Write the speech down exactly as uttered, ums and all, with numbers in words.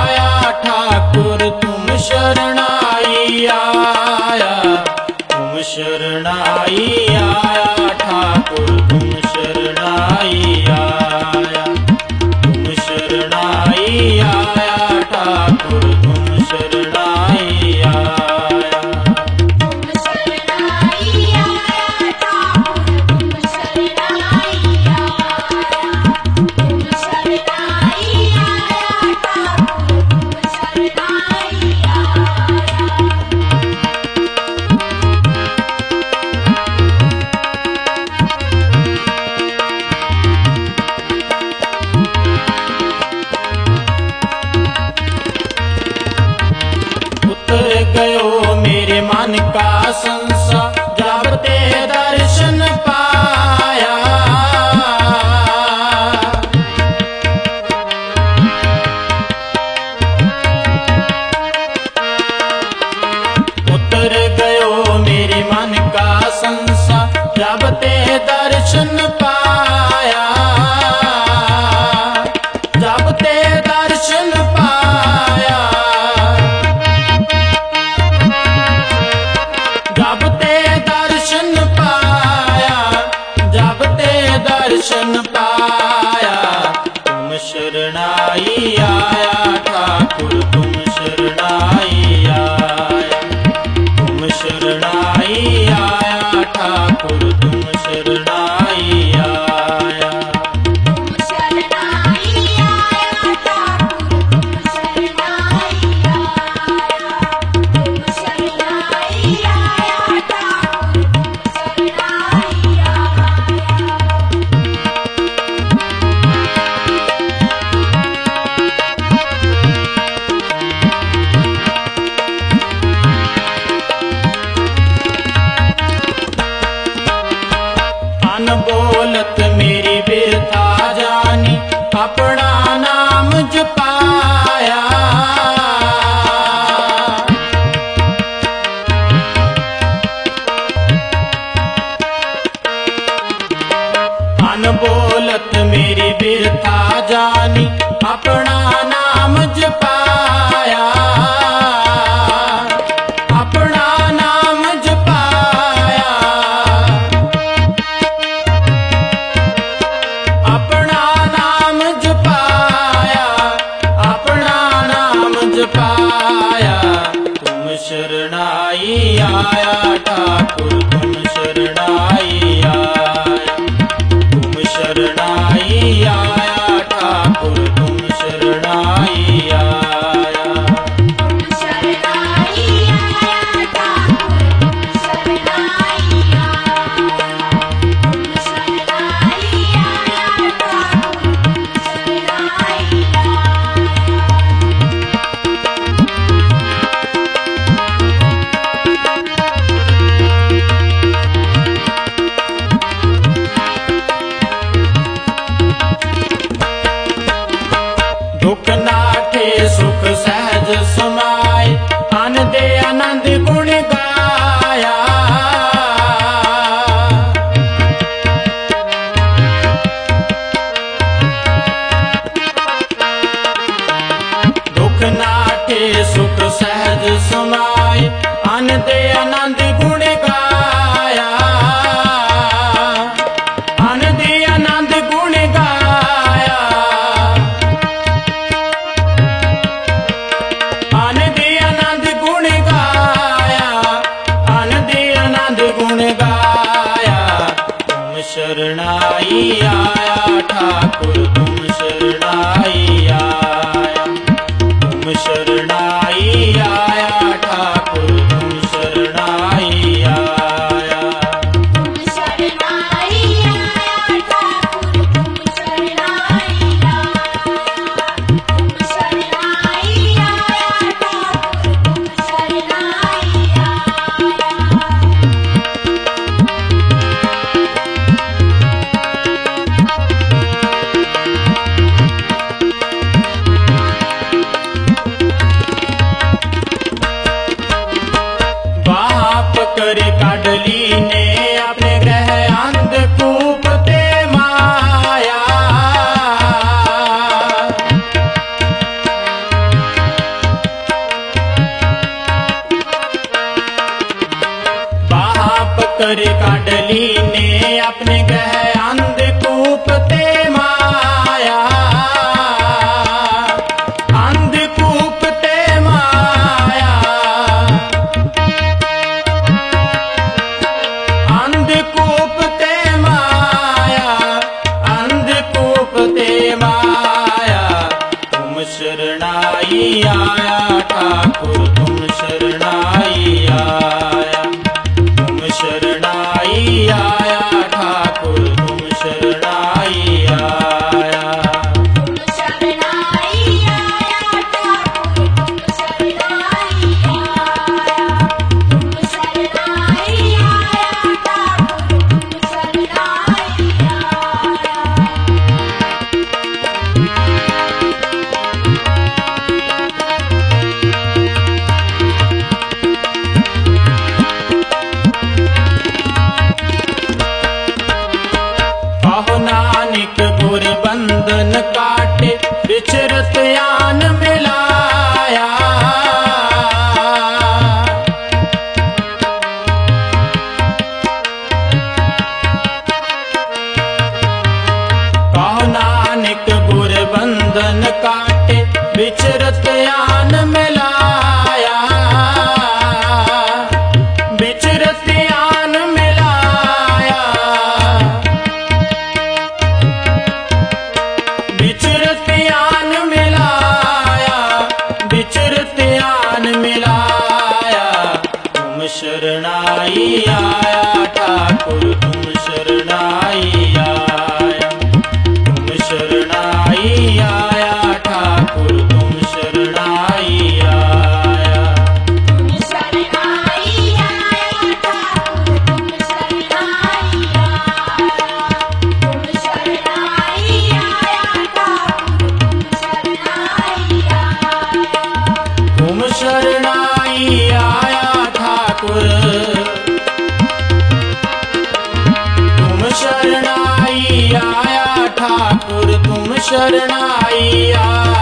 आया ठाकुर तुम शरणाई आया, तुम शरणाई आया ठाकुर तुम शरणाई आया, तुम शरणाई आया ठाकुर तुम शरणाई आया। गयो मेरे मन का संशय जब ते दर्शन पाया, उतर गयो मेरे मन का संशय जब ते दर्शन पाया, जब ते दर्शन पाया, जब ते दर्शन पाया, जब ते दर्शन पाया, तुम शरणाई आया ठाकुर तुम शरणाई आया, तुम शरणाई आया ठाकुर तुम शरणाई आया। बोलत मेरी बिरथा जानी अपना नाम जपाया, अनबोलत मेरी बिरथा जानी अपना नाम जपाया, अपना नाम जपाया, अपना नाम जपाया, अपना नाम जपाया, तुम शरणाई आया ठाकुर तुम शरणाई आया, तुम शरणाई आया ठाकुर तुम शरणाई आया। दुख नाठे सुख सहज समाए अन दे आनंद गुण गाया, दुख नाठे सुख सहज समाए अन दे आनंद गुण गाया, अन दे आनंद गुण गाया, आनंद आनंद गुण गाया, आनंद आनंद गुण गाया, तुम शरणाई आया ठाकुर तुम शरणाई आया, तुम शरणाई आया ठाकुर तुम शरणाई आया। अपने गह अंधकूप ते माया, अंधकूप ते माया, अंधकूप ते माया, अंधकूप ते माया। तुम शरणाई आया ठाकुर, तुम शरणाई आया, तुम शरणाई आया ठाकुर, तुम शरणाई आया। तुम शरणाई आया ठाकुर, तुम शरणाई आया, तुम शरणाई आया ठाकुर, तुम शरणाई आया। कहो नानक गुर बंधन काटे, विचरत आन मिलाया। कहो नानक गुर बंधन काटे, विचरत आन मिलाया, विचरत आन मिलाया, विचरत आन मिलाया, विचरत आन मिलाया। तुम शरणाई आया ठाकुर, तुम शरणाई आया, तुम शरणाई आया ठाकुर, तुम शरणाई आया। तुम शरणाई आया ठाकुर, तुम शरणाई आया, तुम शरणाई आया ठाकुर, तुम शरणाई आया। तुम शरणाई आया ठाकुर, तुम शरणाई आया ठाकुर, तुम शरणाई आया।